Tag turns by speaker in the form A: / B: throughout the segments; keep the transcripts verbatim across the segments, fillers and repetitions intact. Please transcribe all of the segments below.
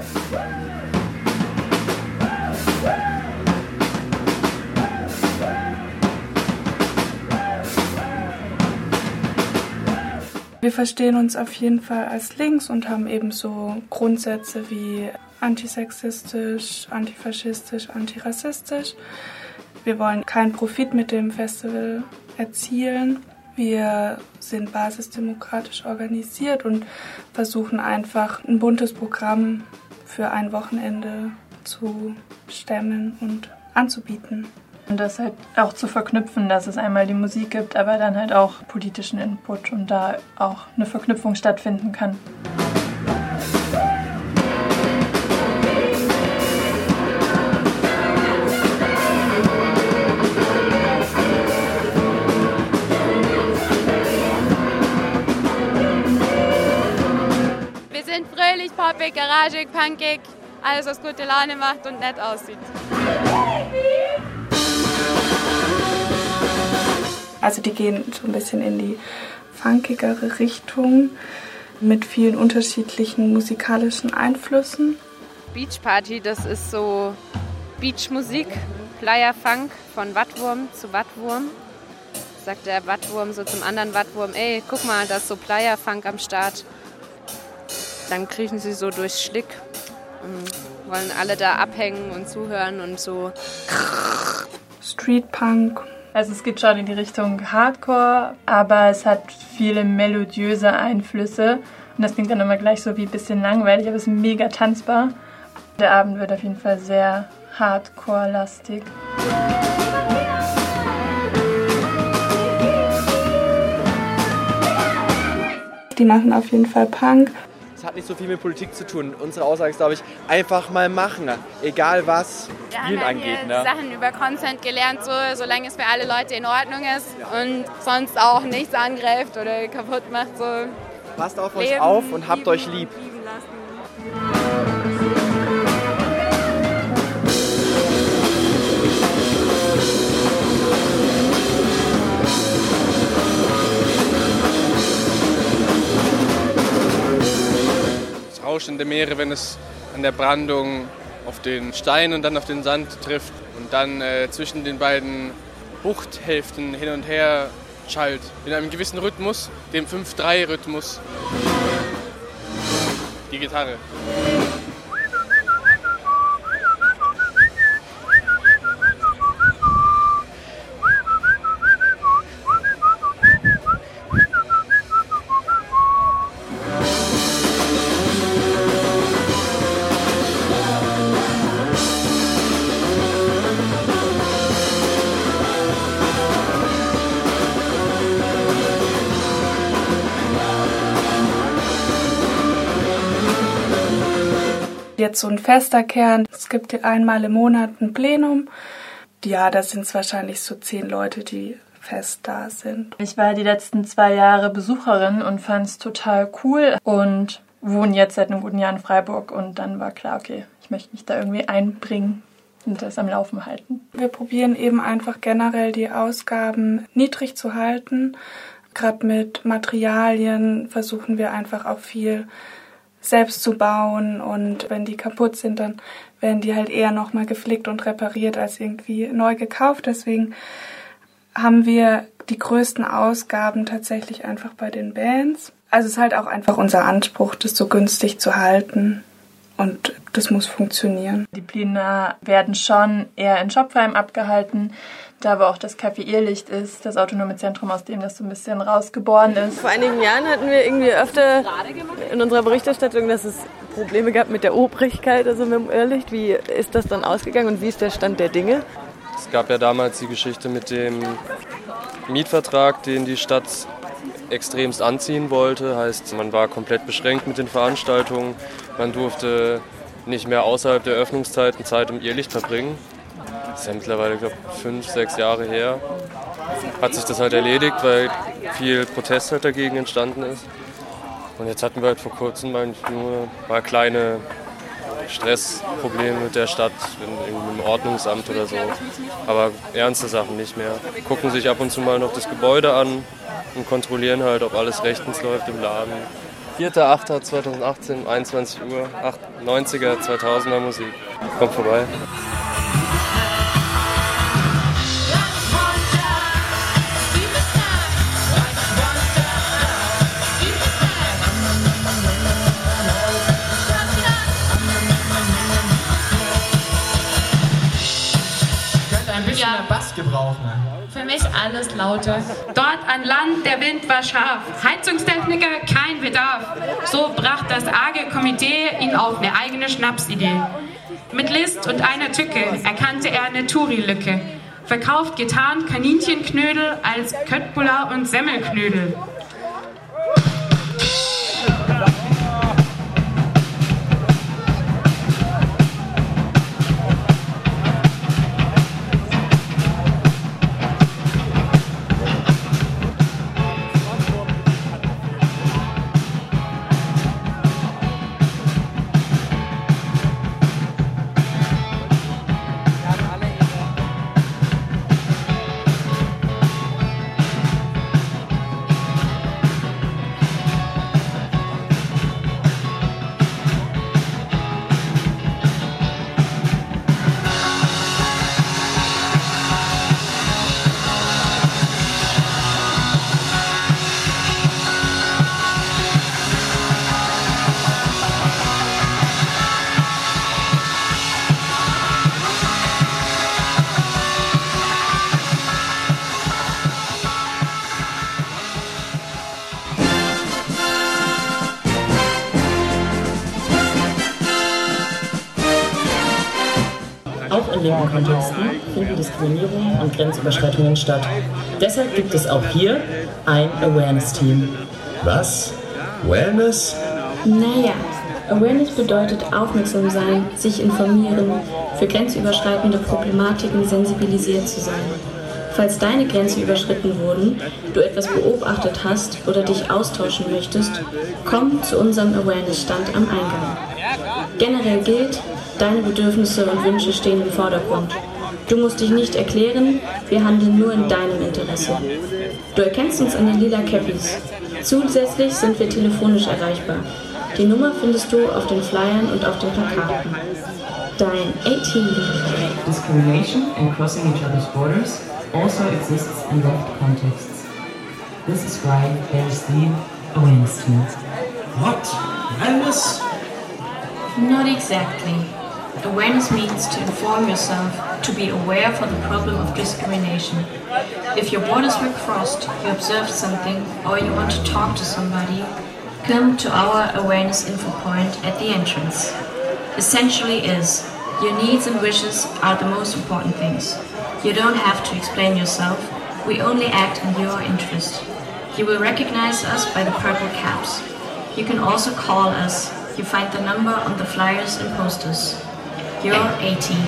A: Wir verstehen uns auf jeden Fall als links und haben eben so Grundsätze wie antisexistisch, antifaschistisch, antirassistisch. Wir wollen keinen Profit mit dem Festival erzielen. Wir sind basisdemokratisch organisiert und versuchen einfach ein buntes Programm für ein Wochenende zu stemmen und anzubieten.
B: Und das halt auch zu verknüpfen, dass es einmal die Musik gibt, aber dann halt auch politischen Input und da auch eine Verknüpfung stattfinden kann.
C: Wir sind fröhlich, poppig, garagig, punkig, alles was gute Laune macht und nett aussieht.
A: Also die gehen so ein bisschen in die funkigere Richtung mit vielen unterschiedlichen musikalischen Einflüssen.
C: Beach Party, das ist so Beachmusik, Playa Funk von Wattwurm zu Wattwurm. Sagt der Wattwurm so zum anderen Wattwurm, ey, guck mal, da ist so Playa Funk am Start. Dann kriechen sie so durchs Schlick und wollen alle da abhängen und zuhören und so.
A: Street Punk.
B: Also es geht schon in die Richtung Hardcore, aber es hat viele melodiöse Einflüsse. Und das klingt dann immer gleich so wie ein bisschen langweilig, aber es ist mega tanzbar. Der Abend wird auf jeden Fall sehr Hardcore-lastig.
A: Die machen auf jeden Fall Punk.
D: Es hat nicht so viel mit Politik zu tun. Unsere Aussage ist, glaube ich, einfach mal machen. Egal was Spielen angeht.
C: Wir haben
D: Ne?
C: Sachen über Consent gelernt, so, solange es für alle Leute in Ordnung ist ja. Und sonst auch nichts angreift oder kaputt macht. So.
D: Passt auf
C: Leben,
D: euch auf und habt
C: lieben,
D: euch lieb.
C: Lieben lassen.
E: Rauschende Meere, wenn es an der Brandung auf den Stein und dann auf den Sand trifft und dann äh, zwischen den beiden Buchthälften hin und her schallt, in einem gewissen Rhythmus, dem fünf drei Rhythmus. Die Gitarre.
A: Jetzt so ein fester Kern. Es gibt einmal im Monat ein Plenum. Ja, da sind es wahrscheinlich so zehn Leute, die fest da sind.
B: Ich war die letzten zwei Jahre Besucherin und fand es total cool und wohne jetzt seit einem guten Jahr in Freiburg. Und dann war klar, okay, ich möchte mich da irgendwie einbringen und das am Laufen halten.
A: Wir probieren eben einfach generell die Ausgaben niedrig zu halten. Gerade mit Materialien versuchen wir einfach auch viel selbst zu bauen und wenn die kaputt sind, dann werden die halt eher nochmal geflickt und repariert als irgendwie neu gekauft. Deswegen haben wir die größten Ausgaben tatsächlich einfach bei den Bands. Also es ist halt auch einfach unser Anspruch, das so günstig zu halten und das muss funktionieren.
B: Die Pläne werden schon eher in Schopfheim abgehalten, da aber auch das Café Irrlicht ist, das autonome Zentrum, aus dem das so ein bisschen rausgeboren ist.
F: Vor einigen Jahren hatten wir irgendwie öfter in unserer Berichterstattung, dass es Probleme gab mit der Obrigkeit, also mit dem Irrlicht. Wie ist das dann ausgegangen und wie ist der Stand der Dinge?
G: Es gab ja damals die Geschichte mit dem Mietvertrag, den die Stadt extremst anziehen wollte. Heißt, man war komplett beschränkt mit den Veranstaltungen. Man durfte nicht mehr außerhalb der Öffnungszeiten Zeit im Irrlicht verbringen. Das ist ja mittlerweile, glaube ich, fünf, sechs Jahre her. Hat sich das halt erledigt, weil viel Protest halt dagegen entstanden ist. Und jetzt hatten wir halt vor kurzem nur ein paar kleine Stressprobleme mit der Stadt, im Ordnungsamt oder so. Aber ernste Sachen nicht mehr. Gucken sich ab und zu mal noch das Gebäude an und kontrollieren halt, ob alles rechtens läuft im Laden. vierter achter zweitausendachtzehn, einundzwanzig Uhr, neunziger, zweitausender Musik. Kommt vorbei.
H: Ein bisschen mehr Bass gebrauchen.
I: Für mich alles Laute. Dort an Land, der Wind war scharf. Heizungstechniker, kein Bedarf. So brachte das arge Komitee ihn auf eine eigene Schnapsidee. Mit List und einer Tücke erkannte er eine Touri-Lücke. Verkauft getarnt Kaninchenknödel als Köttbullar und Semmelknödel.
J: Auch in linken Kontexten finden Diskriminierungen und Grenzüberschreitungen statt. Deshalb gibt es auch hier ein Awareness-Team.
K: Was? Awareness?
L: Naja, Awareness bedeutet aufmerksam sein, sich informieren, für grenzüberschreitende Problematiken sensibilisiert zu sein. Falls deine Grenzen überschritten wurden, du etwas beobachtet hast oder dich austauschen möchtest, komm zu unserem Awareness-Stand am Eingang. Generell gilt, deine Bedürfnisse und Wünsche stehen im Vordergrund. Du musst dich nicht erklären, wir handeln nur in deinem Interesse. Du erkennst uns an den lila Cappies. Zusätzlich sind wir telefonisch erreichbar. Die Nummer findest du auf den Flyern und auf den Plakaten. Dein achtzehn.
J: Discrimination and crossing each other's borders also exists in left contexts. This is why there is the awareness team.
K: What? Awareness?
L: Not exactly. Awareness means to inform yourself, to be aware for the problem of discrimination. If your borders were crossed, you observed something, or you want to talk to somebody, come to our awareness info point at the entrance. Essentially is, your needs and wishes are the most important things. You don't have to explain yourself, we only act in your interest. You will recognize us by the purple caps. You can also call us. You find the number on the flyers and posters. You're eighteen.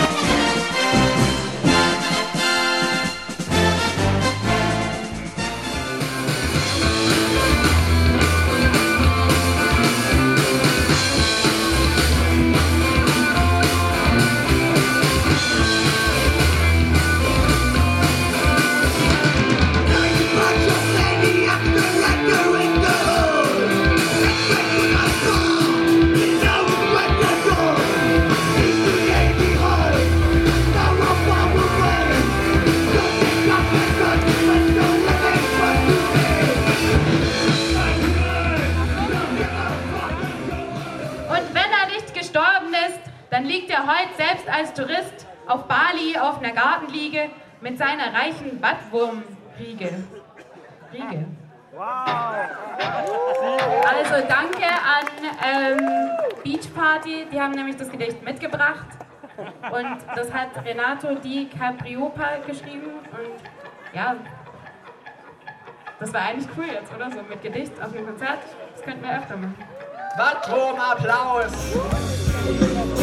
I: Dann liegt er heute selbst als Tourist auf Bali auf einer Gartenliege mit seiner reichen Wattwurmriege. Riege. Also danke an ähm, Beach Party, die haben nämlich das Gedicht mitgebracht. Und das hat Renato Di Capriola geschrieben. Und ja, das war eigentlich cool jetzt, oder? So mit Gedicht auf einem Konzert. Das könnten wir öfter machen.
H: Wattwurm Applaus!